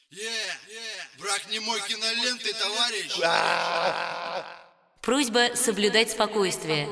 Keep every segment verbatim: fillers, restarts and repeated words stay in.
Yeah, yeah. Брак немой киноленты, товарищ. Просьба соблюдать спокойствие.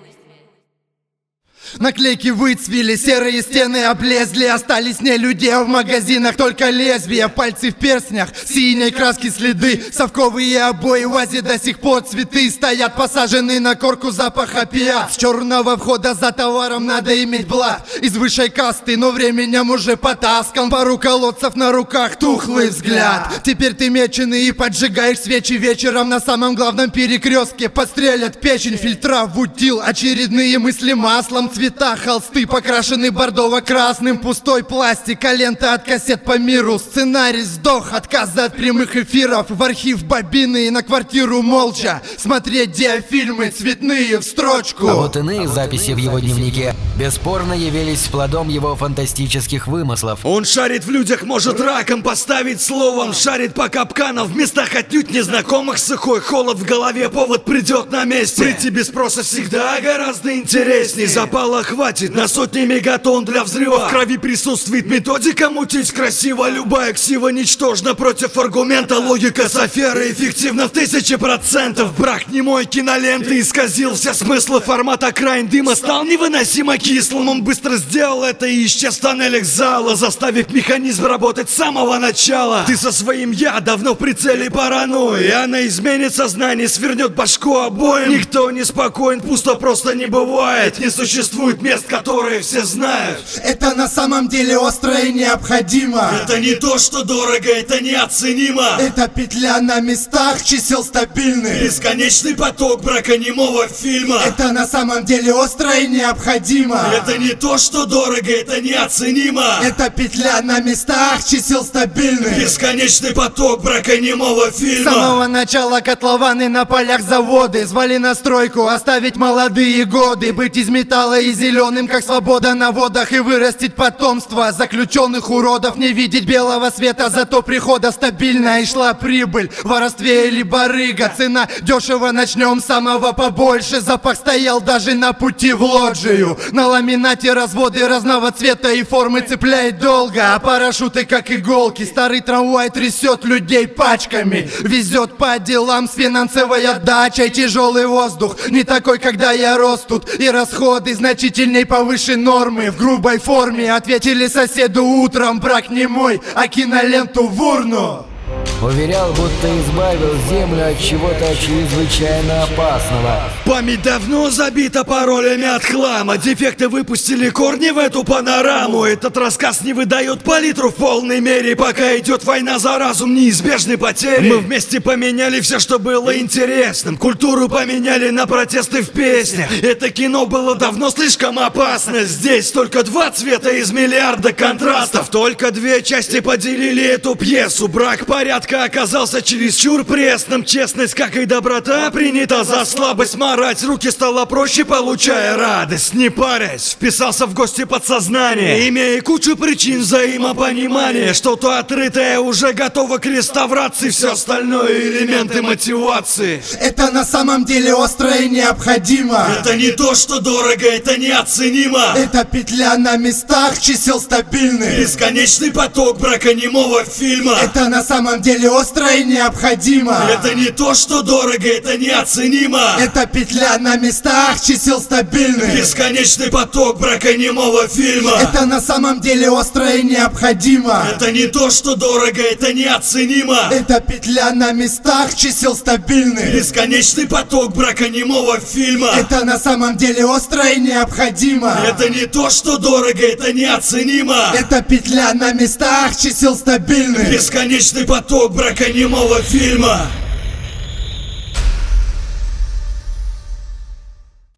Наклейки выцвели, серые стены облезли. Остались не люди, а в магазинах только лезвия. Пальцы в перстнях, синей краски следы. Совковые обои в вазе до сих пор цветы стоят, посаженные на корку запах опиат. С черного входа за товаром надо иметь блат. Из высшей касты, но временем уже потаскан. Пару колодцев на руках, тухлый взгляд. Теперь ты меченый и поджигаешь свечи вечером. На самом главном перекрестке подстрелят печень, фильтра в утил. Очередные мысли маслом. Цвета, холсты покрашены бордово-красным. Пустой пластик, а лента от кассет по миру. Сценарий сдох, отказы от прямых эфиров. В архив бобины и на квартиру молча смотреть диафильмы цветные в строчку. А вот иные записи в его дневнике бесспорно явились плодом его фантастических вымыслов. Он шарит в людях, может раком поставить словом. Шарит по капканам в местах отнюдь незнакомых. Сухой холод в голове, повод придет на месте. Прийти без спроса всегда гораздо интересней. Запал хватит на сотни мегатонн для взрыва. В крови присутствует методика мутить красиво. Любая ксива ничтожна против аргумента. Логика Соферы эффективна в тысячи процентов. Брак немой киноленты исказил все смыслы. Формат окраин дыма стал невыносимо кислым. Он быстро сделал это и исчез в тоннелях зала, заставив механизм работать с самого начала. Ты со своим «я» давно в прицеле паранойи. Она изменит сознание, свернет башку обоим. Никто не спокоен, пусто просто не бывает. Не существует мест, которые все знают. Это на самом деле остро и необходимо. Это не то, что дорого, это неоценимо. Это петля на местах, чисел стабильных. Бесконечный поток браконемого фильма. Это на самом деле остро и необходимо. Это не то, что дорого, это неоценимо. Это петля на местах, чисел стабильных. Бесконечный поток браконемого фильма. С самого начала котлованы на полях заводы. Звали на стройку, оставить молодые годы. Быть из металла и зеленым, как свобода на водах. И вырастить потомство заключенных уродов. Не видеть белого света, зато прихода стабильная. И шла прибыль, в воровстве или барыга. Цена дешево, начнем с самого побольше. Запах стоял даже на пути в лоджию. На ламинате разводы разного цвета и формы цепляет долго. А парашюты как иголки. Старый трамвай трясет людей пачками. Везет по делам с финансовой отдачей. Тяжелый воздух, не такой, когда я рос тут. И расходы значительней повыше нормы. В грубой форме ответили соседу утром. Брак не мой, а киноленту в урну. Уверял, будто избавил землю от чего-то чрезвычайно опасного. Память давно забита паролями от хлама. Дефекты выпустили корни в эту панораму. Этот рассказ не выдает палитру в полной мере. Пока идет война за разум, неизбежны потери. Мы вместе поменяли все, что было интересным. Культуру поменяли на протесты в песнях. Это кино было давно слишком опасно. Здесь только два цвета из миллиарда контрастов. Только две части поделили эту пьесу. Брак порядка оказался чересчур пресным. Честность, как и доброта, принята за слабость. Марать руки стало проще, получая радость. Не парясь, вписался в гости подсознания, имея кучу причин взаимопонимания. Что-то отрытое уже готово к реставрации. Все остальное элементы мотивации. Это на самом деле остро и необходимо. Это не то, что дорого, это неоценимо. Это петля на местах, чисел стабильных. Бесконечный поток браконемого фильма. Это на самом деле остро и необходимо. Это не то, что дорого, это неоценимо. Это петля на местах, чисел стабильных. Бесконечный поток браконемого фильма. Это на самом деле остро и необходимо. Это не то, что дорого, это неоценимо. Это петля на местах, чисел стабильных. Бесконечный поток браконемого фильма. Это на самом деле остро и необходимо. Это не то, что дорого, это неоценимо. Это петля на местах, чисел стабильных. Бесконечный поток браконемого фильма.